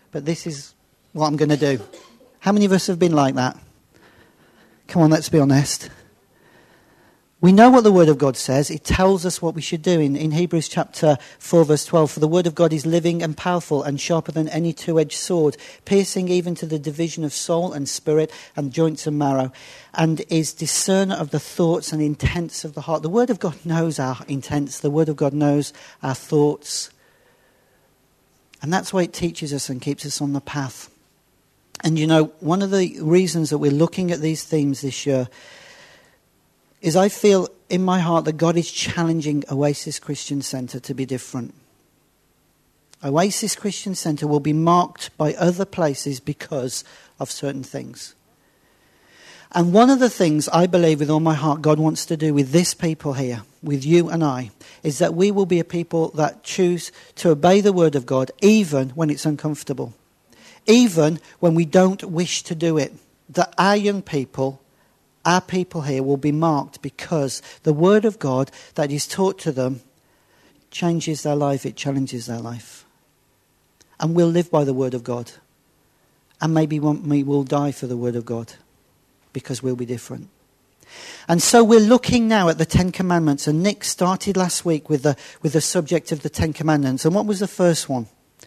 but this is what I'm going to do. How many of us have been like that? Come on, let's be honest. We know what the Word of God says. It tells us what we should do. In Hebrews chapter 4, verse 12, for the Word of God is living and powerful and sharper than any two-edged sword, piercing even to the division of soul and spirit and joints and marrow, and is discerner of the thoughts and intents of the heart. The Word of God knows our intents. The Word of God knows our thoughts. And that's why it teaches us and keeps us on the path. And you know, one of the reasons that we're looking at these themes this year is I feel in my heart that God is challenging Oasis Christian Centre to be different. Oasis Christian Centre will be marked by other places because of certain things. And one of the things I believe with all my heart God wants to do with this people here, with you and I, is that we will be a people that choose to obey the Word of God even when it's uncomfortable. Even when we don't wish to do it. That our young people, our people here will be marked because the Word of God that is taught to them changes their life, it challenges their life. And we'll live by the Word of God. And maybe we will die for the Word of God because we'll be different. And so we're looking now at the Ten Commandments. And Nick started last week with the subject of the Ten Commandments. And what was the first one?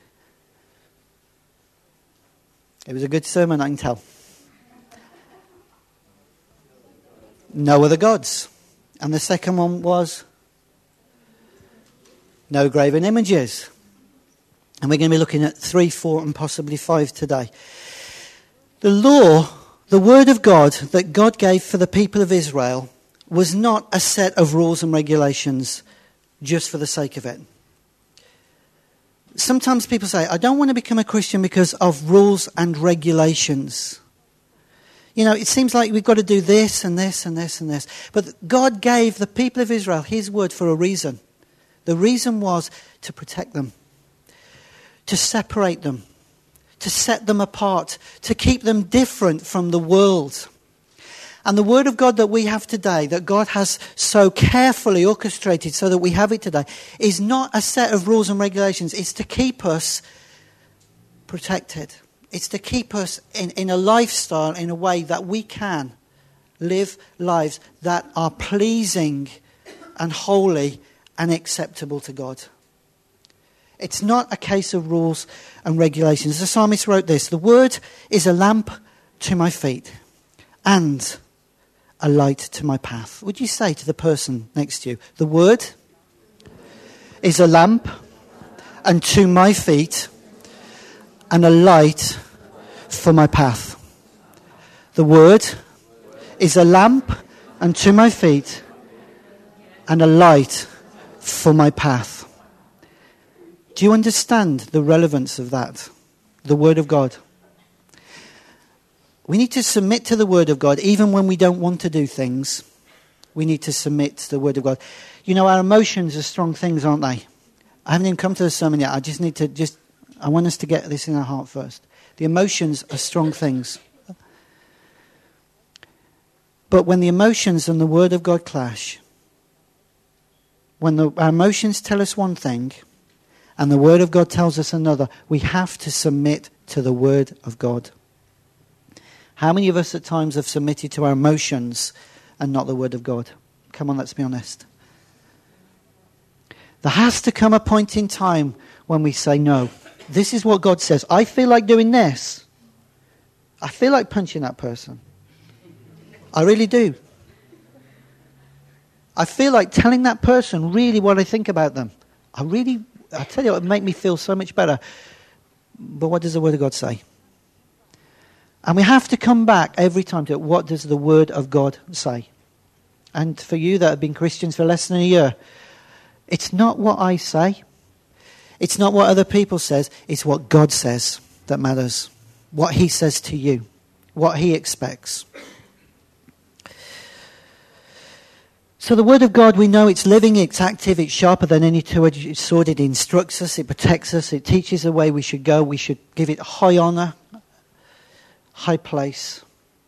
It was a good sermon, I can tell. No other gods. And the second one was no graven images. And we're going to be looking at 3, 4 and possibly 5 today. The law, the Word of God that God gave for the people of Israel was not a set of rules and regulations just for the sake of it. Sometimes people say, I don't want to become a Christian because of rules and regulations. You know, it seems like we've got to do this and this and this and this. But God gave the people of Israel His word for a reason. The reason was to protect them, to separate them, to set them apart, to keep them different from the world. And the Word of God that we have today, that God has so carefully orchestrated so that we have it today, is not a set of rules and regulations. It's to keep us protected. It's to keep us in a lifestyle in a way that we can live lives that are pleasing and holy and acceptable to God. It's not a case of rules and regulations. The psalmist wrote this, the Word is a lamp to my feet and a light to my path. Would you say to the person next to you, the Word is a lamp unto my feet and a light for my path. The Word is a lamp unto my feet and a light for my path. Do you understand the relevance of that? The Word of God. We need to submit to the Word of God even when we don't want to do things. We need to submit to the Word of God. You know, our emotions are strong things, aren't they? I haven't even come to the sermon yet. I want us to get this in our heart first. The emotions are strong things. But when the emotions and the Word of God clash, when our emotions tell us one thing and the Word of God tells us another, we have to submit to the Word of God. How many of us at times have submitted to our emotions and not the Word of God? Come on, let's be honest. There has to come a point in time when we say, no, this is what God says. I feel like doing this. I feel like punching that person. I really do. I feel like telling that person really what I think about them. I tell you, it would make me feel so much better. But what does the Word of God say? And we have to come back every time to what does the Word of God say? And for you that have been Christians for less than a year, it's not what I say. It's not what other people says. It's what God says that matters. What He says to you. What He expects. So the Word of God, we know it's living, it's active, it's sharper than any two-edged sword. It instructs us, it protects us, it teaches the way we should go. We should give it high honor, high place.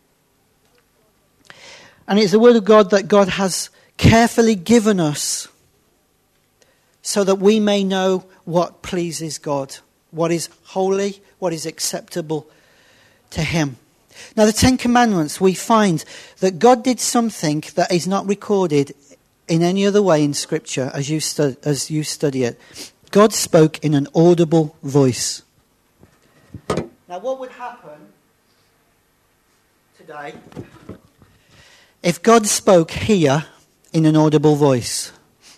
And it's the Word of God that God has carefully given us so that we may know what pleases God, what is holy, what is acceptable to him. Now, the Ten Commandments, we find that God did something that is not recorded in any other way in Scripture as you study it. God spoke in an audible voice. Now, what would happen today if God spoke here in an audible voice?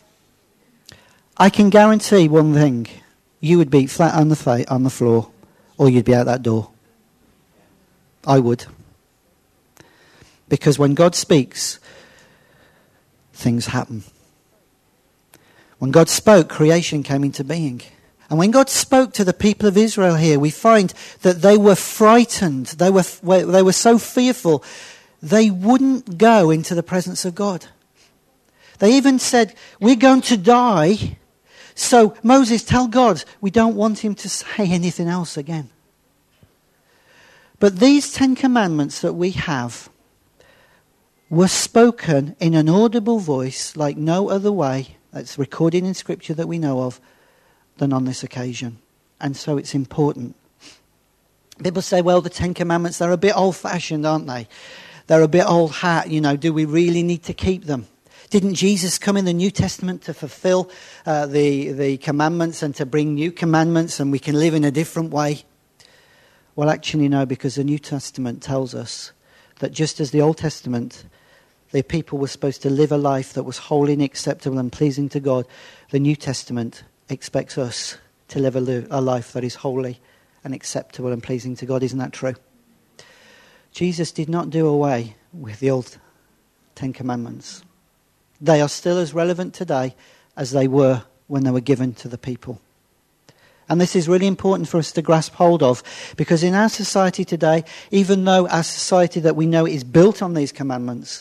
I can guarantee one thing. You would be flat on the floor, or you'd be out that door. I would. Because when God speaks, things happen. When God spoke, creation came into being. And when God spoke to the people of Israel here, we find that they were frightened. They were so fearful, they wouldn't go into the presence of God. They even said, we're going to die. So Moses, tell God we don't want him to say anything else again. But these 10 commandments that we have were spoken in an audible voice like no other way that's recorded in Scripture that we know of than on this occasion. And so it's important. People say, well, the 10 commandments, they're a bit old-fashioned, aren't they? They're a bit old hat, do we really need to keep them? Didn't Jesus come in the New Testament to fulfill the commandments and to bring new commandments and we can live in a different way? Well, actually, no, because the New Testament tells us that just as the Old Testament, the people were supposed to live a life that was holy and acceptable and pleasing to God, the New Testament expects us to live a life that is holy and acceptable and pleasing to God. Isn't that true? Jesus did not do away with the old 10 commandments. They are still as relevant today as they were when they were given to the people. And this is really important for us to grasp hold of, because in our society today, even though our society that we know is built on these commandments,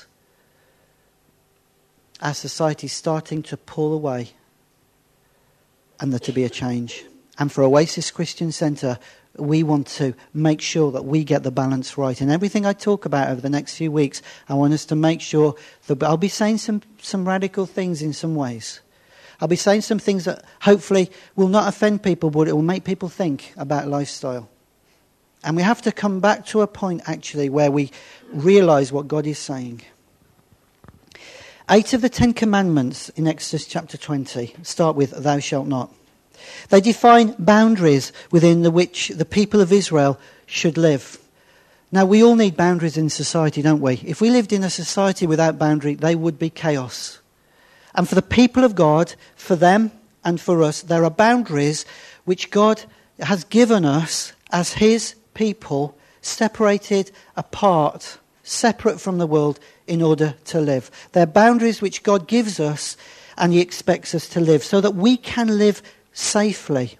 our society is starting to pull away and there to be a change. And for Oasis Christian Centre, we want to make sure that we get the balance right. And everything I talk about over the next few weeks, I want us to make sure that I'll be saying some radical things in some ways. I'll be saying some things that hopefully will not offend people, but it will make people think about lifestyle. And we have to come back to a point, actually, where we realise what God is saying. 8 of the 10 commandments in Exodus chapter 20 start with, thou shalt not. They define boundaries within which the people of Israel should live. Now, we all need boundaries in society, don't we? If we lived in a society without boundary, they would be chaos. And for the people of God, for them and for us, there are boundaries which God has given us as his people, separated apart, separate from the world in order to live. They're boundaries which God gives us and he expects us to live so that we can live safely.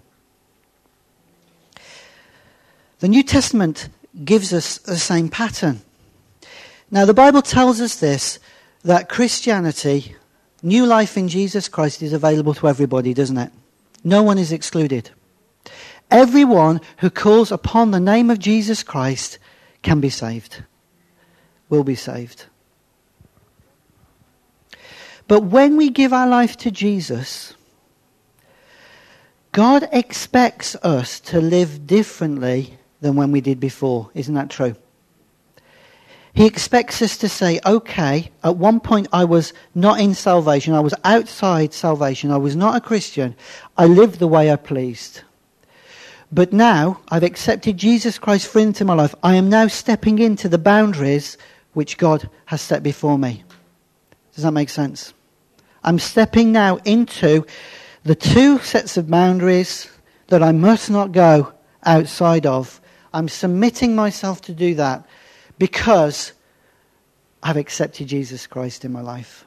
The New Testament gives us the same pattern. Now, the Bible tells us this, that Christianity, new life in Jesus Christ, is available to everybody, doesn't it? No one is excluded. Everyone who calls upon the name of Jesus Christ can be saved, will be saved. But when we give our life to Jesus, God expects us to live differently than when we did before. Isn't that true? He expects us to say, okay, at one point I was not in salvation, I was outside salvation, I was not a Christian, I lived the way I pleased. But now I've accepted Jesus Christ free into my life. I am now stepping into the boundaries which God has set before me. Does that make sense? I'm stepping now into the 2 sets of boundaries that I must not go outside of. I'm submitting myself to do that because I've accepted Jesus Christ in my life.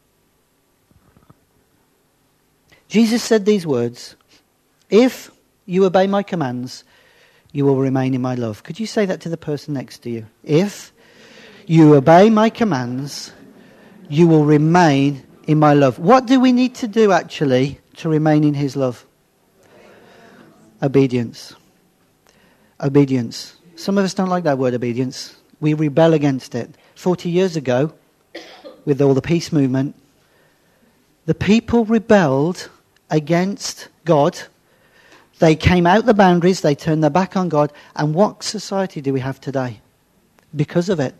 Jesus said these words, if you obey my commands, you will remain in my love. Could you say that to the person next to you? If you obey my commands, you will remain in my love. What do we need to do actually to remain in his love? Obedience. Obedience. Some of us don't like that word obedience. We rebel against it. 40 years ago, with all the peace movement, the people rebelled against God They came out the boundaries, they turned their back on God, and what society do we have today? Because of it.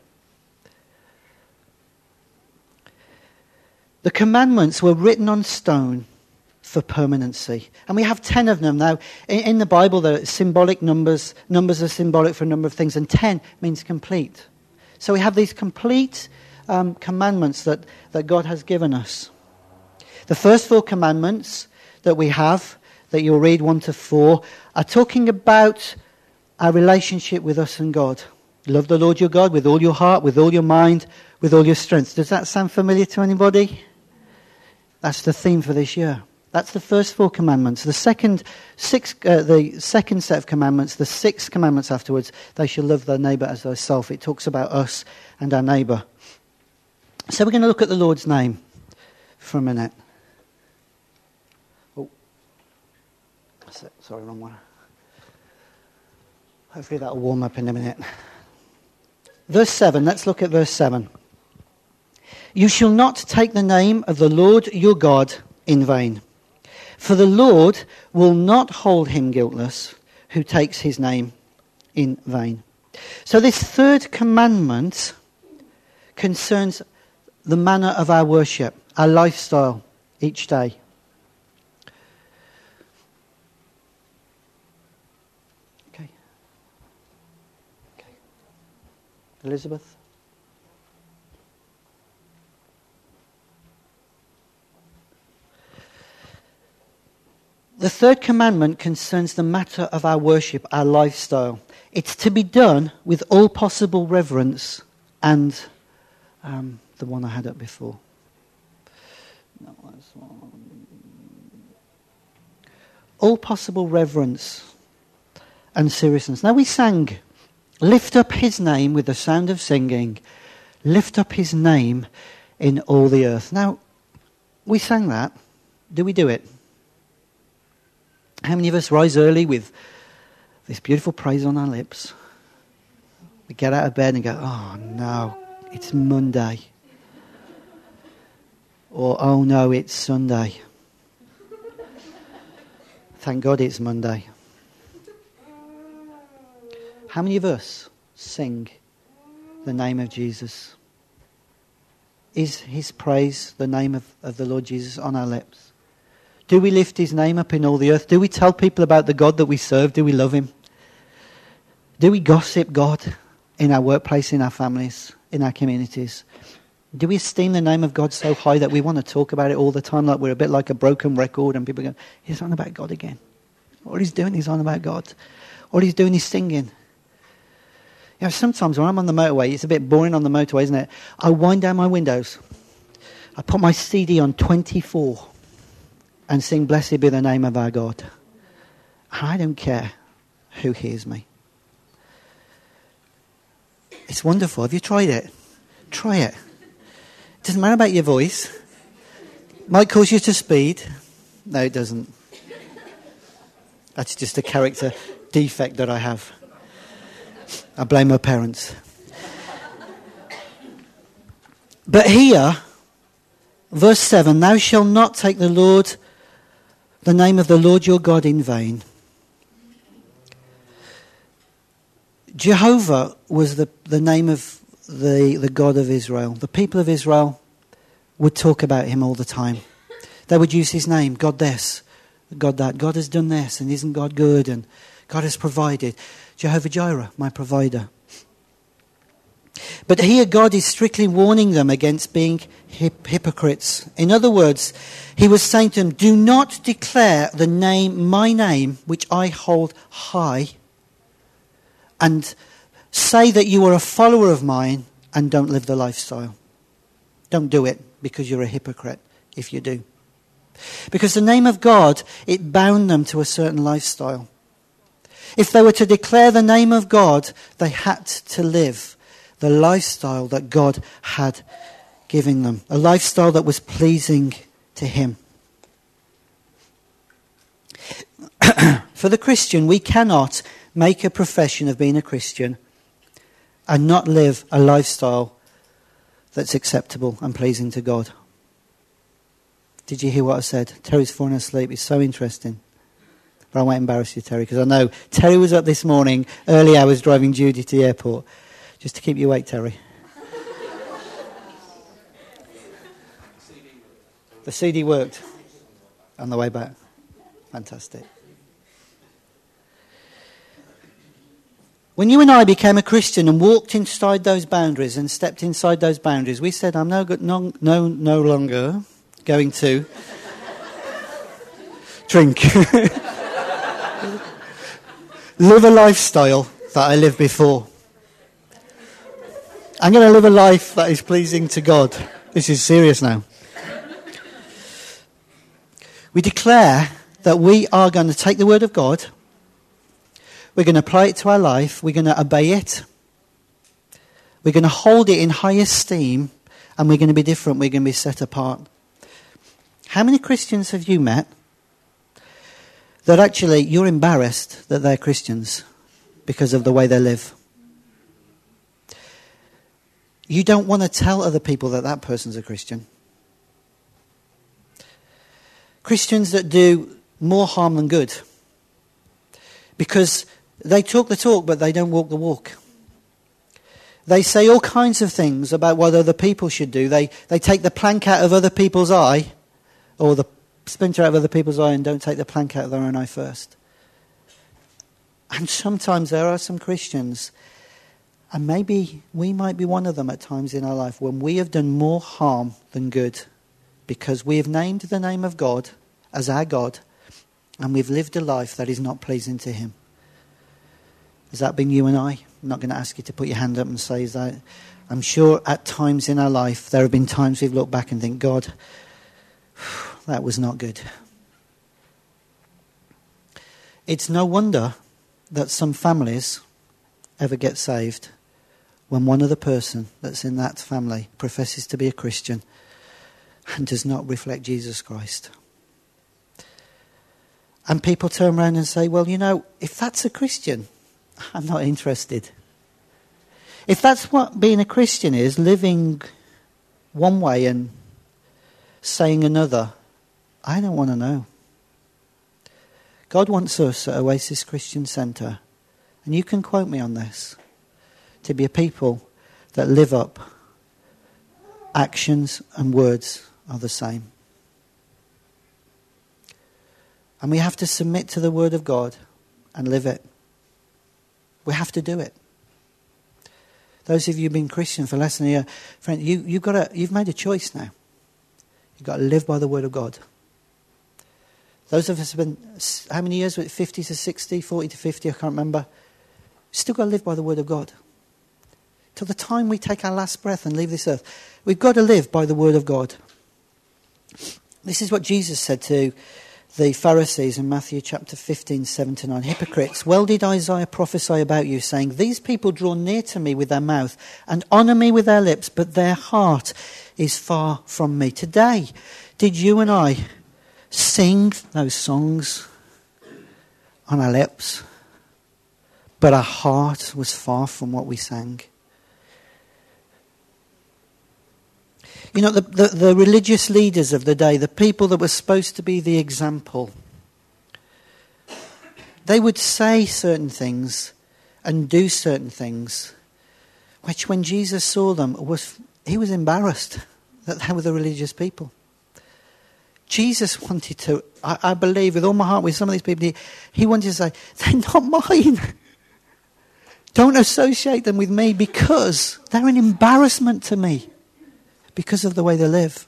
The commandments were written on stone for permanency. And we have 10 of them now. In the Bible, there are symbolic numbers. Numbers are symbolic for a number of things, and 10 means complete. So we have these complete commandments that God has given us. The first 4 commandments that we have, that you'll read 1 to 4, are talking about our relationship with us and God. Love the Lord your God with all your heart, with all your mind, with all your strength. Does that sound familiar to anybody? That's the theme for this year. That's the first 4 commandments. The second set of commandments, the 6 commandments afterwards, they shall love their neighbour as thyself. It talks about us and our neighbour. So we're going to look at the Lord's name for a minute. Sorry, wrong one. Hopefully that'll warm up in a minute. Verse 7, let's look at verse 7. You shall not take the name of the Lord your God in vain, for the Lord will not hold him guiltless who takes his name in vain. So this third commandment concerns the manner of our worship, our lifestyle each day. Elizabeth? The third commandment concerns the matter of our worship, our lifestyle. It's to be done with all possible reverence and the one I had up before. All possible reverence and seriousness. Now we sang, lift up his name with the sound of singing. Lift up his name in all the earth. Now, we sang that. Do we do it? How many of us rise early with this beautiful praise on our lips? We get out of bed and go, oh no, it's Monday. Or, oh no, it's Sunday. Thank God it's Monday. How many of us sing the name of Jesus? Is his praise, the name of the Lord Jesus, on our lips? Do we lift his name up in all the earth? Do we tell people about the God that we serve? Do we love him? Do we gossip God in our workplace, in our families, in our communities? Do we esteem the name of God so high that we want to talk about it all the time, like we're a bit like a broken record and people go, he's on about God again. All he's doing is on about God. All he's doing is singing. You know, sometimes when I'm on the motorway, it's a bit boring on the motorway, isn't it? I wind down my windows. I put my CD on 24 and sing, blessed be the name of our God. And I don't care who hears me. It's wonderful. Have you tried it? Try it. It doesn't matter about your voice. It might cause you to speed. No, it doesn't. That's just a character defect that I have. I blame my parents. But here, verse 7, thou shalt not take the name of the Lord your God in vain. Jehovah was the name of the God of Israel. The people of Israel would talk about him all the time. They would use his name, God this, God that. God has done this, and isn't God good? And God has provided. Jehovah Jireh, my provider. But here God is strictly warning them against being hypocrites. In other words, he was saying to them, do not declare the name, my name, which I hold high, and say that you are a follower of mine and don't live the lifestyle. Don't do it because you're a hypocrite if you do. Because the name of God, it bound them to a certain lifestyle. If they were to declare the name of God, they had to live the lifestyle that God had given them. A lifestyle that was pleasing to him. For the Christian, we cannot make a profession of being a Christian and not live a lifestyle that's acceptable and pleasing to God. Did you hear what I said? Terry's falling asleep. It's so interesting. But I won't embarrass you, Terry, because I know Terry was up this morning, early hours, driving Judy to the airport. Just to keep you awake, Terry. The CD worked on the way back. Fantastic. When you and I became a Christian and walked inside those boundaries and stepped inside those boundaries, we said, I'm no longer going to drink. Live a lifestyle that I lived before. I'm going to live a life that is pleasing to God. This is serious now. We declare that we are going to take the word of God, we're going to apply it to our life, we're going to obey it, we're going to hold it in high esteem, and we're going to be different, we're going to be set apart. How many Christians have you met that actually you're embarrassed that they're Christians because of the way they live? You don't want to tell other people that that person's a Christian. Christians that do more harm than good. Because they talk the talk, but they don't walk the walk. They say all kinds of things about what other people should do. They take the plank out of other people's eye, or the splinter out of other people's eye, and don't take the plank out of their own eye first. And sometimes there are some Christians, and maybe we might be one of them at times in our life, when we have done more harm than good, because we have named the name of God as our God, and we've lived a life that is not pleasing to him. Has that been you and I? I'm not going to ask you to put your hand up and say that. I'm sure at times in our life there have been times we've looked back and think, God, that was not good. It's no wonder that some families ever get saved when one other person that's in that family professes to be a Christian and does not reflect Jesus Christ. And people turn around and say, well, you know, if that's a Christian, I'm not interested. If that's what being a Christian is, living one way and saying another, I don't want to know. God wants us at Oasis Christian Centre, and you can quote me on this, to be a people that live up. Actions and words are the same. And we have to submit to the word of God and live it. We have to do it. Those of you who've been Christian for less than a year, friend, you've made a choice now. You've got to live by the word of God. Those of us have been, how many years? 50 to 60, 40 to 50, I can't remember. Still got to live by the word of God. Till the time we take our last breath and leave this earth, we've got to live by the word of God. This is what Jesus said to the Pharisees in Matthew chapter 15, 7-9. Hypocrites, well did Isaiah prophesy about you, saying, these people draw near to me with their mouth and honour me with their lips, but their heart is far from me. Today, did you and I sing those songs on our lips, but our heart was far from what we sang? You know, the religious leaders of the day, the people that were supposed to be the example, they would say certain things and do certain things, which when Jesus saw them, he was embarrassed that they were the religious people. Jesus wanted to, I believe with all my heart with some of these people, he wanted to say, they're not mine. Don't associate them with me because they're an embarrassment to me. Because of the way they live.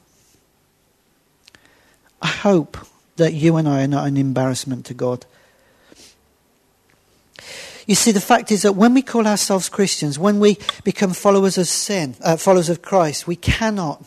I hope that you and I are not an embarrassment to God. You see, the fact is that when we call ourselves Christians, when we become followers of sin, followers of Christ, we cannot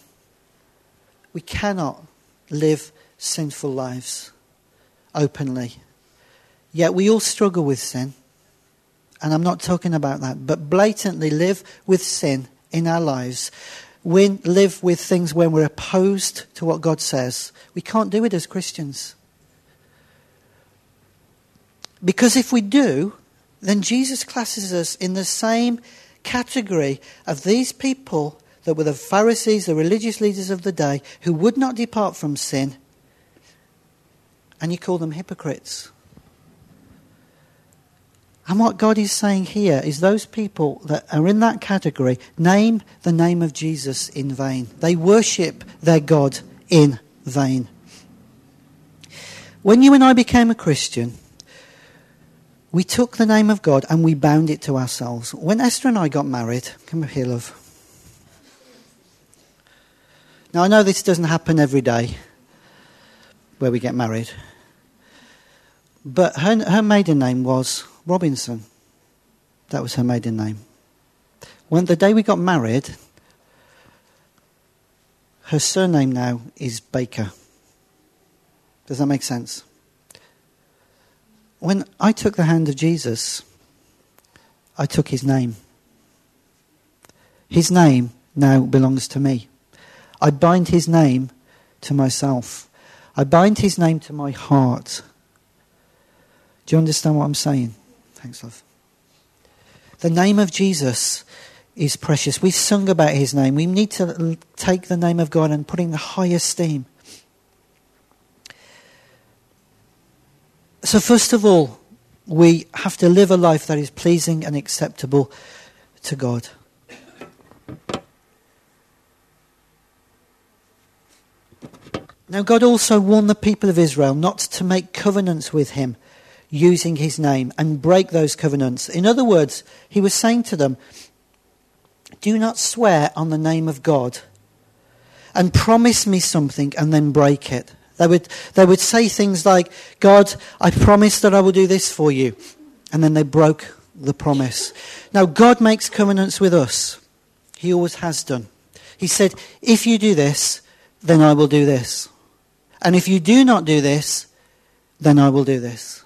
live sinful lives openly. Yet we all struggle with sin. And I'm not talking about that, but blatantly live with sin in our lives. We live with things when we're opposed to what God says. We can't do it as Christians. Because if we do, then Jesus classes us in the same category of these people that were the Pharisees, the religious leaders of the day, who would not depart from sin. And you call them hypocrites. And what God is saying here is those people that are in that category name the name of Jesus in vain. They worship their God in vain. When you and I became a Christian, we took the name of God and we bound it to ourselves. When Esther and I got married, come up here, love. Now, I know this doesn't happen every day where we get married, but her maiden name was Robinson. That was her maiden name. When the day we got married, her surname now is Baker. Does that make sense? When I took the hand of Jesus, I took his name. His name now belongs to me. I bind his name to myself. I bind his name to my heart. Do you understand what I'm saying? Thanks, love. The name of Jesus is precious. We've sung about his name. We need to take the name of God and put it in the high esteem. So first of all, we have to live a life that is pleasing and acceptable to God. Now, God also warned the people of Israel not to make covenants with him using his name and break those covenants. In other words, he was saying to them, do not swear on the name of God and promise me something and then break it. They would say things like, God, I promise that I will do this for you. And then they broke the promise. Now, God makes covenants with us. He always has done. He said, if you do this, then I will do this. And if you do not do this, then I will do this.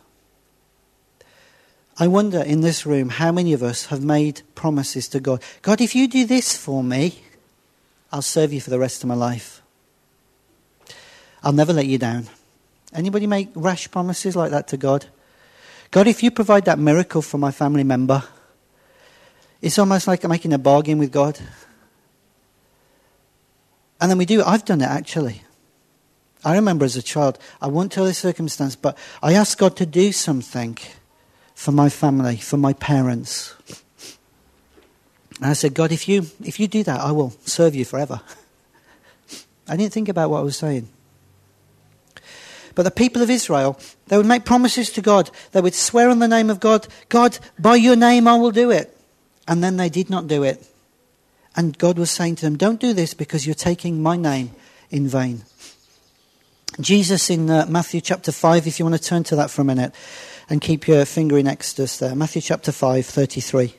I wonder in this room how many of us have made promises to God. God, if you do this for me, I'll serve you for the rest of my life. I'll never let you down. Anybody make rash promises like that to God? God, if you provide that miracle for my family member, it's almost like making a bargain with God. And then we do. I've done it, actually. I remember as a child, I won't tell the circumstance, but I asked God to do something for my family, for my parents. And I said, God, if you do that, I will serve you forever. I didn't think about what I was saying. But the people of Israel, they would make promises to God. They would swear on the name of God. God, by your name I will do it. And then they did not do it. And God was saying to them, don't do this because you're taking my name in vain. Jesus in Matthew chapter 5, if you want to turn to that for a minute and keep your finger in Exodus there. Matthew chapter 5, 33.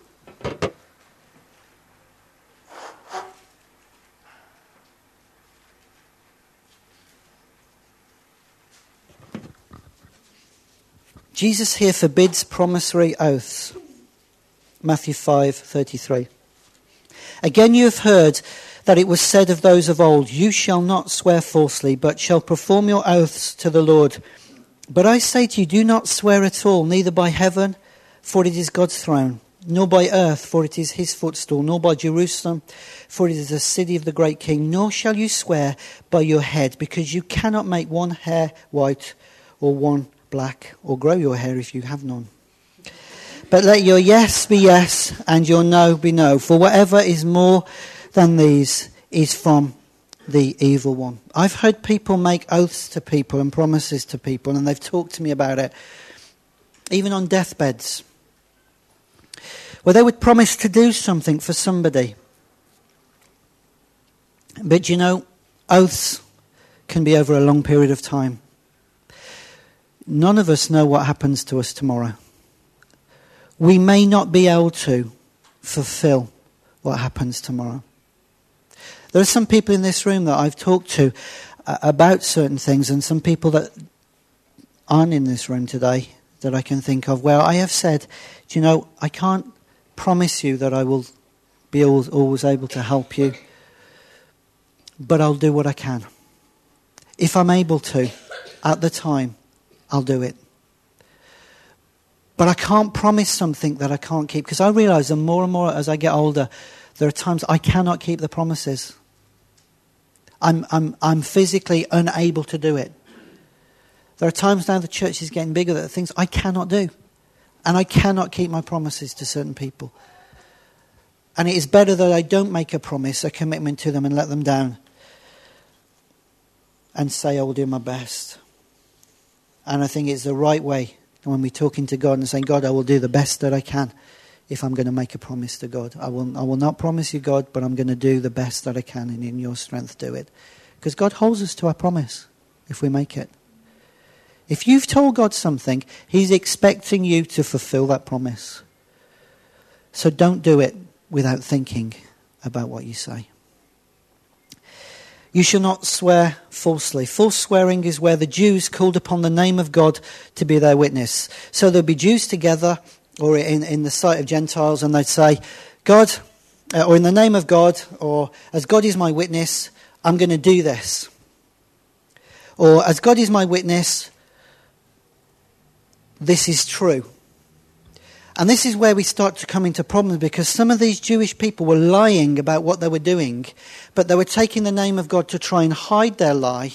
Jesus here forbids promissory oaths. Matthew 5:33. Again you have heard that it was said of those of old, you shall not swear falsely, but shall perform your oaths to the Lord. But I say to you, do not swear at all, neither by heaven, for it is God's throne, nor by earth, for it is his footstool, nor by Jerusalem, for it is the city of the great king, nor shall you swear by your head, because you cannot make one hair white or one black, or grow your hair if you have none. But let your yes be yes, and your no be no. For whatever is more than these is from the evil one. I've heard people make oaths to people and promises to people, and they've talked to me about it, even on deathbeds, where they would promise to do something for somebody. But you know, oaths can be over a long period of time. None of us know what happens to us tomorrow. We may not be able to fulfill what happens tomorrow. There are some people in this room that I've talked to about certain things, and some people that aren't in this room today that I can think of, where I have said, do you know, I can't promise you that I will be always able to help you, but I'll do what I can. If I'm able to, at the time, I'll do it. But I can't promise something that I can't keep, because I realise that more and more as I get older, there are times I cannot keep the promises. I'm physically unable to do it. There are times now the church is getting bigger that things I cannot do. And I cannot keep my promises to certain people. And it is better that I don't make a promise, a commitment to them and let them down. And say I will do my best. And I think it's the right way when we're talking to God and saying, God, I will do the best that I can if I'm going to make a promise to God. I will not promise you, God, but I'm going to do the best that I can, and in your strength do it. Because God holds us to our promise if we make it. If you've told God something, he's expecting you to fulfill that promise. So don't do it without thinking about what you say. You shall not swear falsely. False swearing is where the Jews called upon the name of God to be their witness. So there'll be Jews together, or in the sight of Gentiles, and they'd say, God, or in the name of God, or as God is my witness, I'm going to do this. Or as God is my witness, this is true. And this is where we start to come into problems, because some of these Jewish people were lying about what they were doing, but they were taking the name of God to try and hide their lie,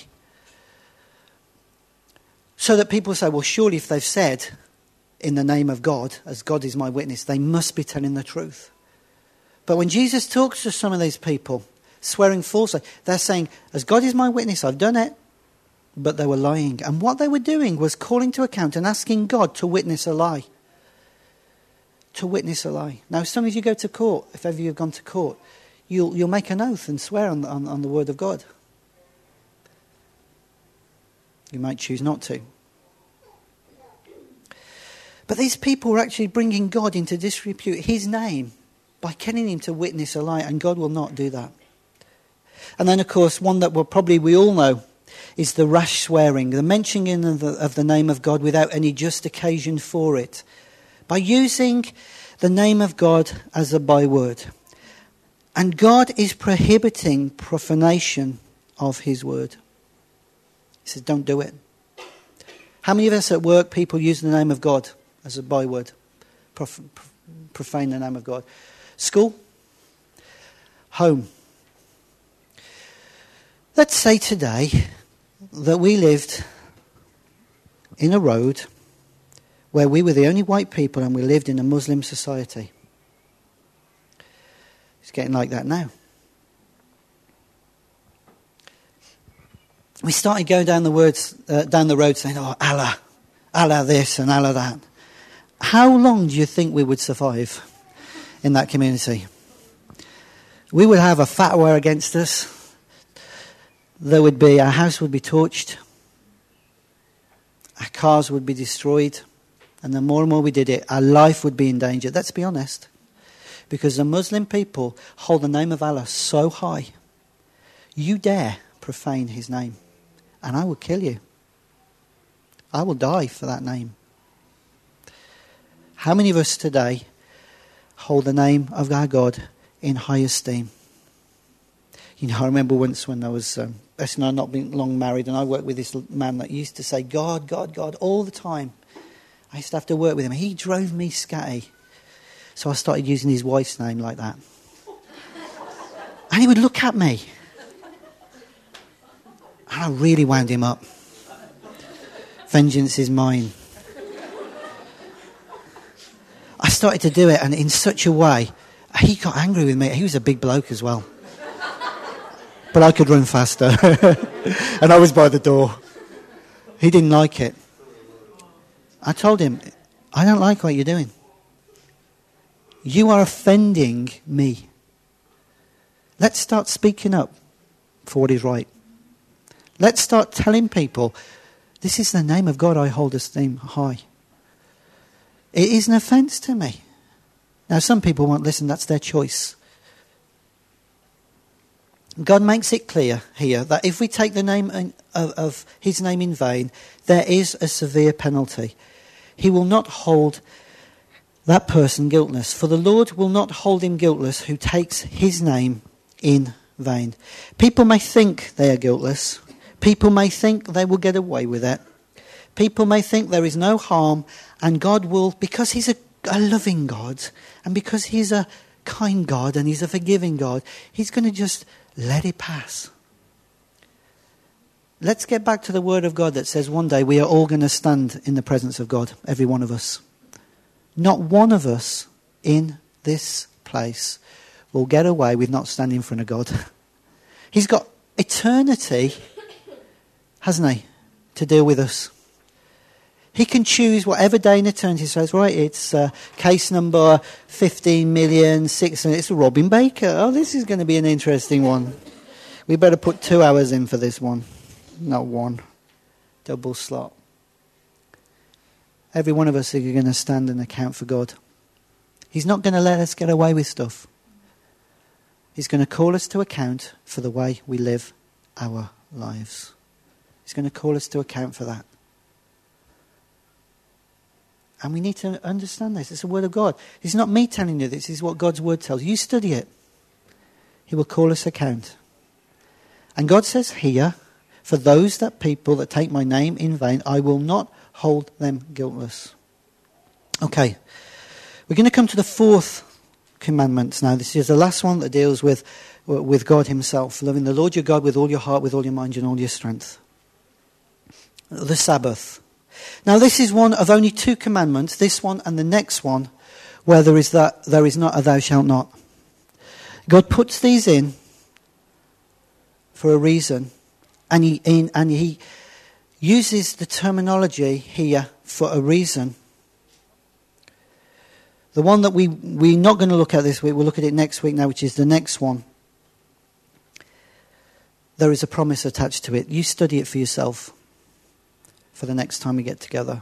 so that people say, well, surely if they've said in the name of God, as God is my witness, they must be telling the truth. But when Jesus talks to some of these people, swearing falsely, they're saying, as God is my witness, I've done it. But they were lying. And what they were doing was calling to account and asking God to witness a lie. To witness a lie. Now, some of you go to court, if ever you've gone to court, you'll make an oath and swear on the word of God. You might choose not to. But these people were actually bringing God into disrepute, his name, by getting him to witness a lie, and God will not do that. And then, of course, one that we all know is the rash swearing, the mentioning of the name of God without any just occasion for it, by using the name of God as a byword. And God is prohibiting profanation of his word. He says, don't do it. How many of us at work, people use the name of God as a byword? Profane the name of God. School? Home? Let's say today that we lived in a road where we were the only white people and we lived in a Muslim society. It's getting like that now. We started going down the road saying, oh, Allah, Allah this and Allah that. How long do you think we would survive in that community? We would have a fatwa against us. Our house would be torched. Our cars would be destroyed. And the more and more we did it, our life would be in danger. Let's be honest. Because the Muslim people hold the name of Allah so high. You dare profane his name, and I will kill you. I will die for that name. How many of us today hold the name of our God in high esteem? You know, I remember once when I was, Esther and I had not been long married, and I worked with this man that used to say, God, God, God, all the time. I used to have to work with him. He drove me scatty. So I started using his wife's name like that. And he would look at me. And I really wound him up. Vengeance is mine. I started to do it, and in such a way, he got angry with me. He was a big bloke as well. But I could run faster. And I was by the door. He didn't like it. I told him, I don't like what you're doing. You are offending me. Let's start speaking up for what is right. Let's start telling people, this is the name of God I hold esteem high. It is an offence to me. Now, some people won't listen, that's their choice. God makes it clear here that if we take the name of his name in vain, there is a severe penalty. He will not hold that person guiltless, for the Lord will not hold him guiltless who takes his name in vain. People may think they are guiltless. People may think they will get away with it. People may think there is no harm, and God will, because he's a loving God, and because he's a kind God, and he's a forgiving God, he's going to just let it pass. Let's get back to the word of God that says one day we are all going to stand in the presence of God, every one of us. Not one of us in this place will get away with not standing in front of God. He's got eternity, hasn't he, to deal with us. He can choose whatever day in eternity says, right, it's case number 15,000,006, it's Robin Baker. Oh, this is going to be an interesting one. We better put 2 hours in for this one, not one. Double slot. Every one of us are going to stand and account for God. He's not going to let us get away with stuff. He's going to call us to account for the way we live our lives. He's going to call us to account for that. And we need to understand this. It's the word of God. It's not me telling you this. This is what God's word tells you. You study it. He will call us account. And God says here, for those people that take my name in vain, I will not hold them guiltless. Okay. We're going to come to the fourth commandment now. This is the last one that deals with God himself. Loving the Lord your God with all your heart, with all your mind and all your strength. The Sabbath. Now this is one of only 2 commandments, this one and the next one, where there is not a thou shalt not. God puts these in for a reason, and he uses the terminology here for a reason. The one that we're not going to look at this week, we'll look at it next week now, which is the next one. There is a promise attached to it. You study it for yourself for the next time we get together.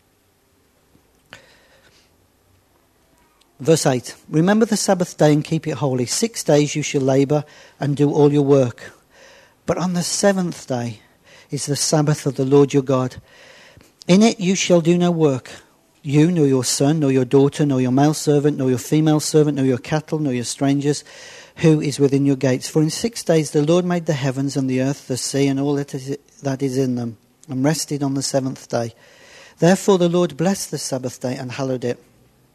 Verse 8. Remember the Sabbath day and keep it holy. 6 days you shall labour and do all your work. But on the 7th day is the Sabbath of the Lord your God. In it you shall do no work. You, nor your son, nor your daughter, nor your male servant, nor your female servant, nor your cattle, nor your strangers, who is within your gates. For in 6 days the Lord made the heavens and the earth, the sea, and all that is in them, and rested on the 7th day. Therefore the Lord blessed the Sabbath day and hallowed it.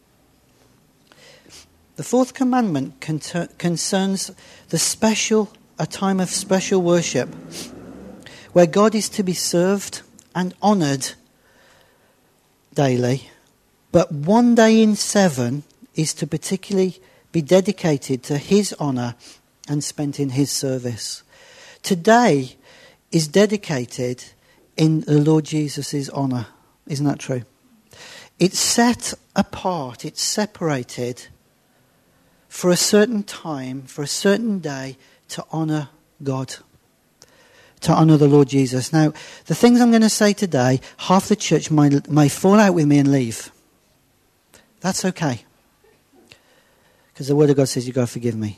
The 4th commandment concerns a time of special worship, where God is to be served and honoured daily, but one day in 7 is to particularly be dedicated to his honour and spent in his service. Today is dedicated in the Lord Jesus' honour. Isn't that true? It's set apart, it's separated for a certain time, for a certain day, to honour God, to honour the Lord Jesus. Now, the things I'm going to say today, half the church may fall out with me and leave. That's okay. Because the Word of God says you've got to forgive me.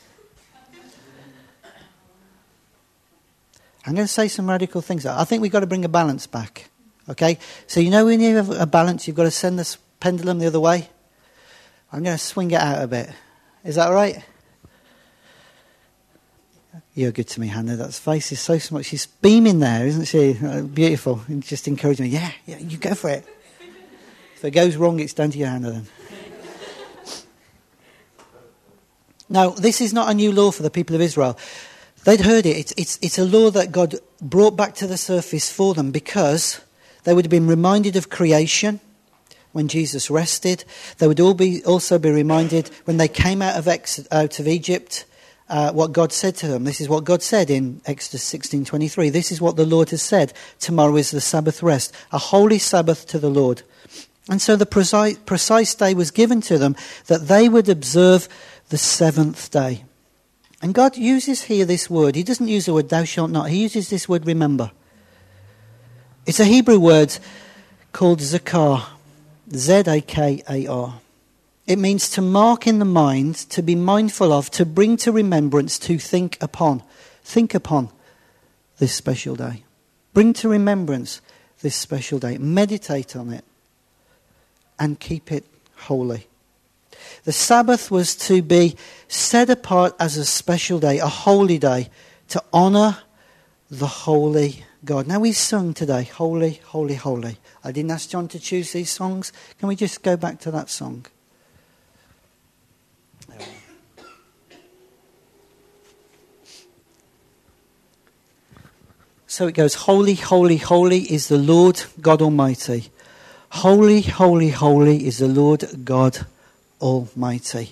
I'm going to say some radical things. I think we've got to bring a balance back. Okay? So you know when you have a balance, you've got to send this pendulum the other way. I'm going to swing it out a bit. Is that all right? You're good to me, Hannah. That face is so smart. She's beaming there, isn't she? Beautiful. And just encouraging me. Yeah, you go for it. If it goes wrong, it's down to your Hannah then. Now, this is not a new law for the people of Israel. They'd heard it. It's a law that God brought back to the surface for them because they would have been reminded of creation when Jesus rested. They would also be reminded when they came out of Egypt, what God said to them. This is what God said in Exodus 16:23. This is what the Lord has said. Tomorrow is the Sabbath rest, a holy Sabbath to the Lord. And so the precise day was given to them that they would observe the 7th day. And God uses here this word. He doesn't use the word thou shalt not. He uses this word remember. It's a Hebrew word called zakar. Z-A-K-A-R. It means to mark in the mind, to be mindful of, to bring to remembrance, to think upon. Think upon this special day. Bring to remembrance this special day. Meditate on it and keep it holy. The Sabbath was to be set apart as a special day, a holy day, to honour the holy God. Now we sung today, holy, holy, holy. I didn't ask John to choose these songs. Can we just go back to that song? So it goes, holy, holy, holy is the Lord God Almighty. Holy, holy, holy is the Lord God Almighty.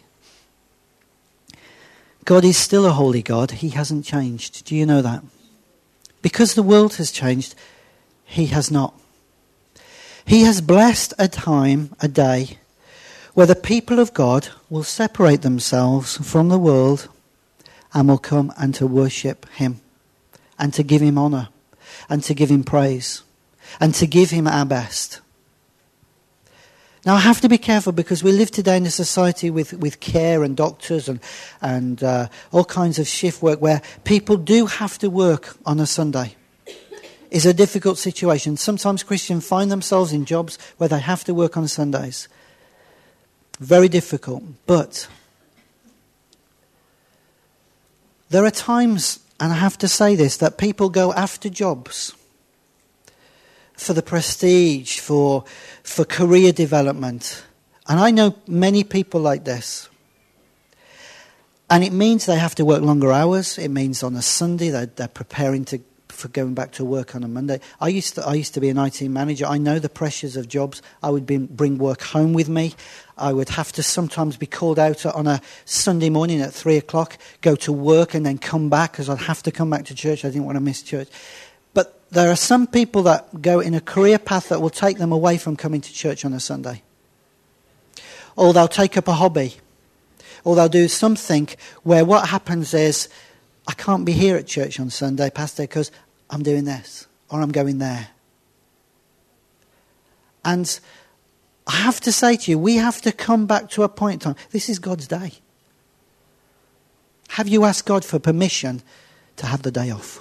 God is still a holy God. He hasn't changed. Do you know that? Because the world has changed, he has not. He has blessed a time, a day, where the people of God will separate themselves from the world and will come and to worship him and to give him honour and to give him praise and to give him our best. Now I have to be careful because we live today in a society with care and doctors and all kinds of shift work where people do have to work on a Sunday. It's a difficult situation. Sometimes Christians find themselves in jobs where they have to work on Sundays. Very difficult. But there are times, and I have to say this, that people go after jobs for the prestige, for career development. And I know many people like this. And it means they have to work longer hours. It means on a Sunday they're preparing for going back to work on a Monday. I used to be an IT manager. I know the pressures of jobs. I would bring work home with me. I would have to sometimes be called out on a Sunday morning at 3 o'clock, go to work and then come back because I'd have to come back to church. I didn't want to miss church. But there are some people that go in a career path that will take them away from coming to church on a Sunday. Or they'll take up a hobby. Or they'll do something where what happens is, I can't be here at church on Sunday, Pastor, because I'm doing this or I'm going there. And I have to say to you, we have to come back to a point in time. This is God's day. Have you asked God for permission to have the day off?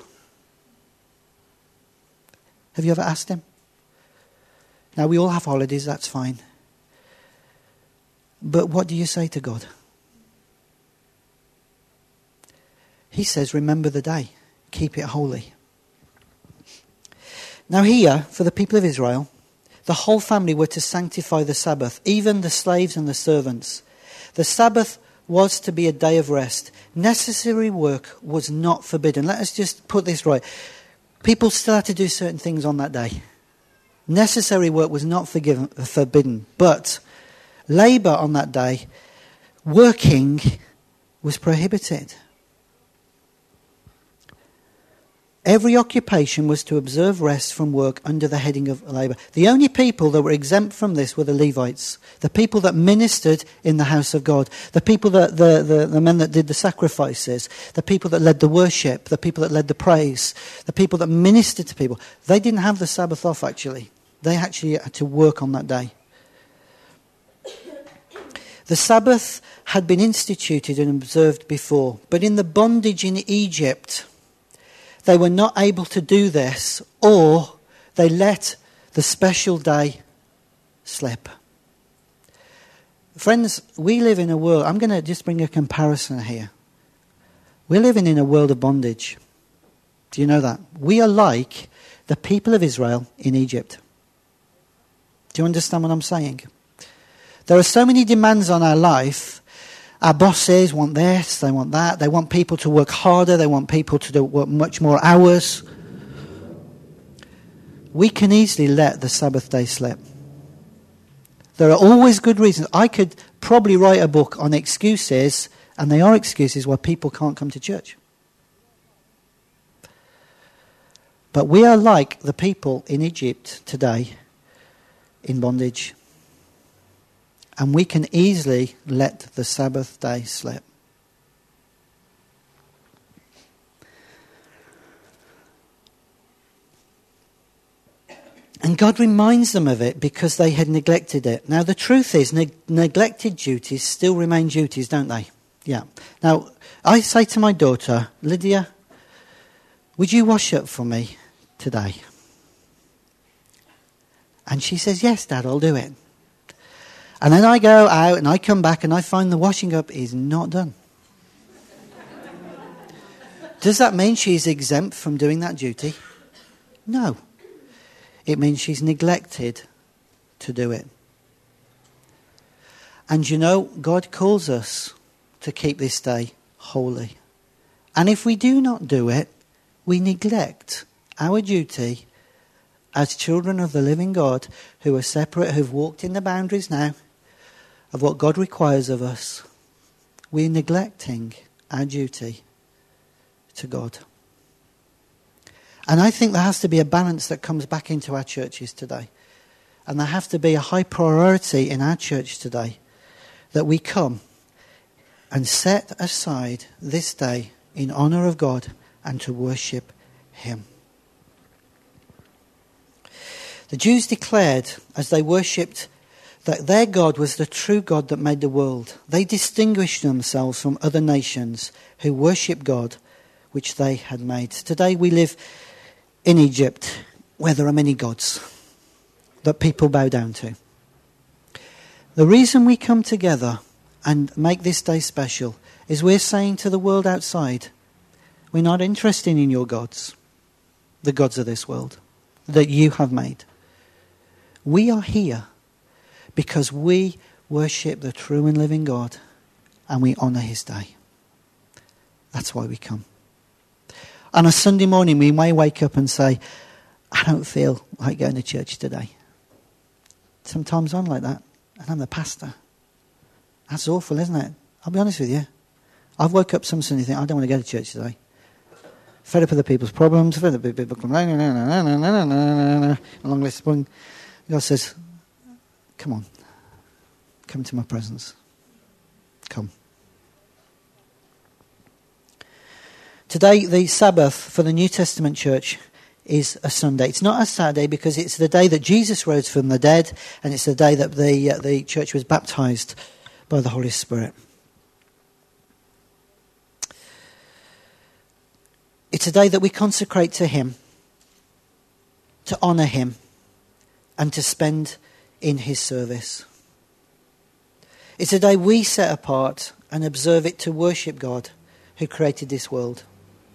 Have you ever asked him? Now, we all have holidays, that's fine. But what do you say to God? He says, remember the day. Keep it holy. Now here, for the people of Israel, the whole family were to sanctify the Sabbath, even the slaves and the servants. The Sabbath was to be a day of rest. Necessary work was not forbidden. Let us just put this right. People still had to do certain things on that day. Necessary work was not forbidden. But labour on that day, working, was prohibited. Every occupation was to observe rest from work under the heading of labour. The only people that were exempt from this were the Levites, the people that ministered in the house of God, the people that the men that did the sacrifices, the people that led the worship, the people that led the praise, the people that ministered to people. They didn't have the Sabbath off, actually. They actually had to work on that day. The Sabbath had been instituted and observed before, but in the bondage in Egypt, they were not able to do this, or they let the special day slip. Friends, we live in a world, I'm going to just bring a comparison here. We're living in a world of bondage. Do you know that? We are like the people of Israel in Egypt. Do you understand what I'm saying? There are so many demands on our life. Our bosses want this, they want that. They want people to work harder. They want people to work much more hours. We can easily let the Sabbath day slip. There are always good reasons. I could probably write a book on excuses, and they are excuses why people can't come to church. But we are like the people in Egypt today in bondage. And we can easily let the Sabbath day slip. And God reminds them of it because they had neglected it. Now the truth is, neglected duties still remain duties, don't they? Yeah. Now, I say to my daughter, Lydia, would you wash up for me today? And she says, yes, Dad, I'll do it. And then I go out and I come back and I find the washing up is not done. Does that mean she's exempt from doing that duty? No. It means she's neglected to do it. And you know, God calls us to keep this day holy. And if we do not do it, we neglect our duty as children of the living God who are separate, who've walked in the boundaries now of what God requires of us, we're neglecting our duty to God. And I think there has to be a balance that comes back into our churches today. And there has to be a high priority in our church today that we come and set aside this day in honour of God and to worship him. The Jews declared as they worshipped that their God was the true God that made the world. They distinguished themselves from other nations who worship God which they had made. Today we live in Egypt where there are many gods that people bow down to. The reason we come together and make this day special is we're saying to the world outside, we're not interested in your gods, the gods of this world that you have made. We are here because we worship the true and living God and we honour his day. That's why we come. On a Sunday morning we may wake up and say, I don't feel like going to church today. Sometimes I'm like that, and I'm the pastor. That's awful, isn't it? I'll be honest with you. I've woke up some Sunday thinking, I don't want to go to church today. Fed up with the people's problems, fed up with people complaining, long list of one. God says, come on, come to my presence. Come. Today, the Sabbath for the New Testament church is a Sunday. It's not a Saturday because it's the day that Jesus rose from the dead, and it's the day that the church was baptized by the Holy Spirit. It's a day that we consecrate to him, to honour him, and to spend in his service. It's a day we set apart and observe it to worship God who created this world.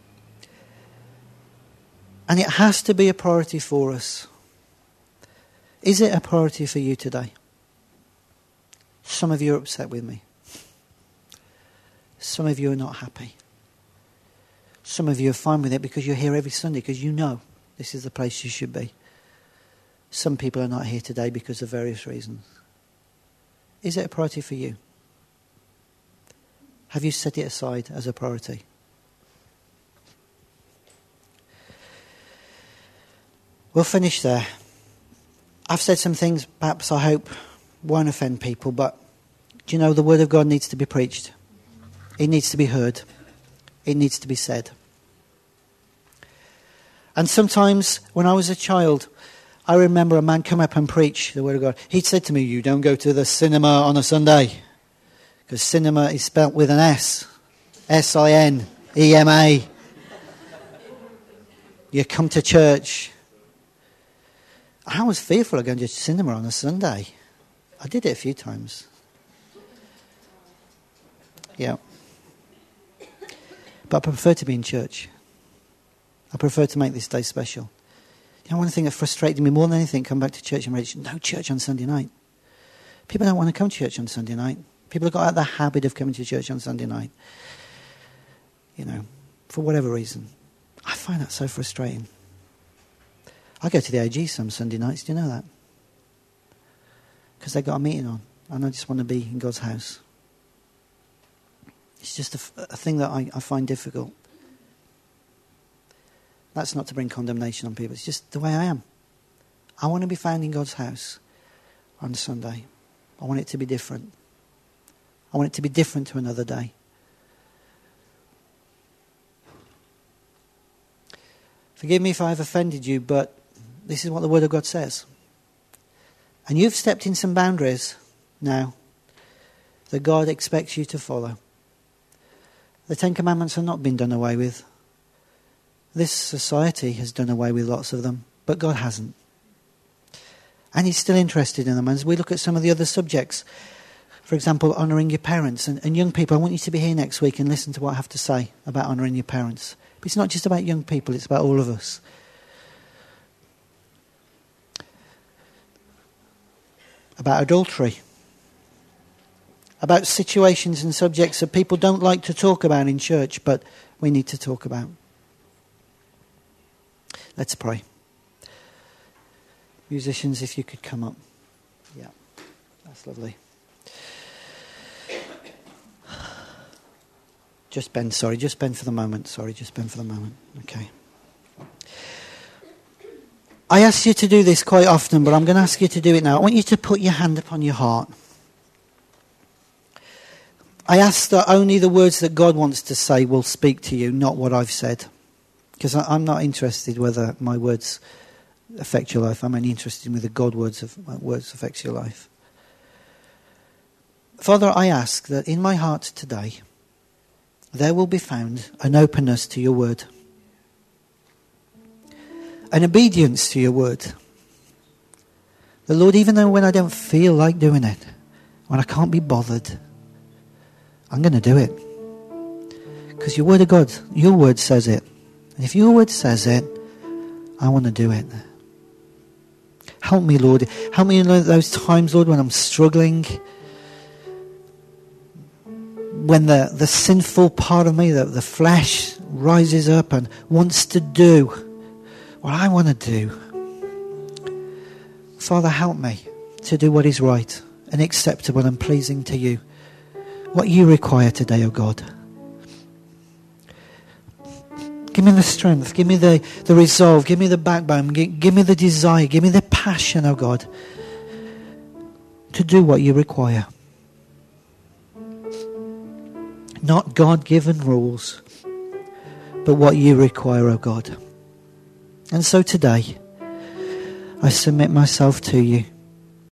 And it has to be a priority for us. Is it a priority for you today? Some of you are upset with me. Some of you are not happy. Some of you are fine with it because you're here every Sunday because you know this is the place you should be. Some people are not here today because of various reasons. Is it a priority for you? Have you set it aside as a priority? We'll finish there. I've said some things perhaps I hope won't offend people, but do you know the word of God needs to be preached? It needs to be heard. It needs to be said. And sometimes when I was a child, I remember a man come up and preach the word of God. He'd said to me, you don't go to the cinema on a Sunday. Because cinema is spelt with an S. S-I-N-E-M-A. You come to church. I was fearful of going to cinema on a Sunday. I did it a few times. Yeah. But I prefer to be in church. I prefer to make this day special. You know, one thing that frustrated me more than anything, come back to church and read, no church on Sunday night. People don't want to come to church on Sunday night. People have got out of the habit of coming to church on Sunday night. You know, for whatever reason. I find that so frustrating. I go to the AG some Sunday nights, do you know that? Because they've got a meeting on, and I just want to be in God's house. It's just a thing that I find difficult. That's not to bring condemnation on people, it's just the way I am. I want to be found in God's house on Sunday. I want it to be different. I want it to be different to another day. Forgive me if I've offended you, but this is what the Word of God says. And you've stepped in some boundaries now that God expects you to follow. The Ten Commandments have not been done away with. This society has done away with lots of them, but God hasn't. And he's still interested in them. As we look at some of the other subjects, for example, honouring your parents. And young people, I want you to be here next week and listen to what I have to say about honouring your parents. But it's not just about young people, it's about all of us. About adultery. About situations and subjects that people don't like to talk about in church, but we need to talk about. Let's pray. Musicians, if you could come up. Yeah, that's lovely. Just bend for the moment. Okay. I ask you to do this quite often, but I'm going to ask you to do it now. I want you to put your hand upon your heart. I ask that only the words that God wants to say will speak to you, not what I've said. Because I'm not interested whether my words affect your life. I'm only interested in whether God's words affect your life. Father, I ask that in my heart today, there will be found an openness to your word. An obedience to your word. The Lord, even though when I don't feel like doing it, when I can't be bothered, I'm going to do it. Because your word of God, your word says it. And if your word says it, I want to do it. Help me, Lord. Help me in those times, Lord, when I'm struggling. When the sinful part of me, the flesh, rises up and wants to do what I want to do. Father, help me to do what is right and acceptable and pleasing to you. What you require today, oh God. Give me the strength, give me the resolve, give me the backbone, give me the desire, give me the passion, oh God, to do what you require. Not God-given rules, but what you require, oh God. And so today, I submit myself to you.